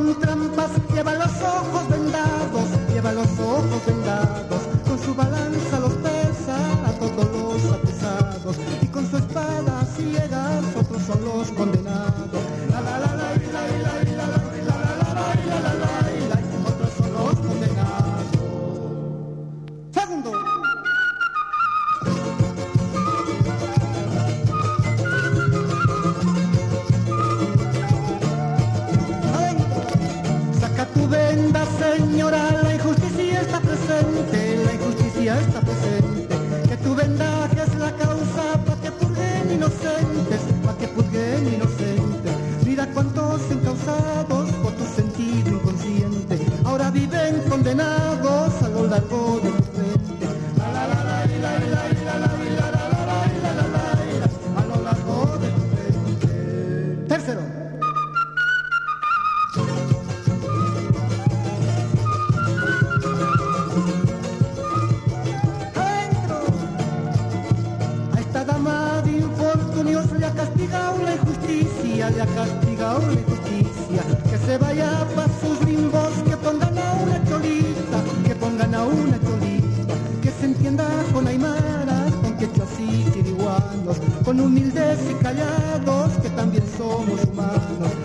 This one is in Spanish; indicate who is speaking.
Speaker 1: con trampas, lleva los ojos vendados, lleva los ojos vendados, con su balanza los pesa a todos los acusados, y con su espada ciegas otros son los condenados. La la la la la la la la la la la, otros son los condenados. Segundo. Tu venda, señora, la injusticia está presente, la injusticia está presente. Que tu vendaje es la causa para que purguen inocentes, para que purguen inocentes. Mira cuántos encausados por tu sentido inconsciente ahora viven condenados a lo largo de tu frente. La la la la la la la la la la la la, a lo largo de tu frente. Tercero. Le ha castigado la injusticia, le ha castigado la injusticia. Que se vaya pa' sus limbos, que pongan a una cholita, que pongan a una cholita. Que se entienda con aymaras, con quechuas y chiriguanos, con humildes y callados, que también somos humanos.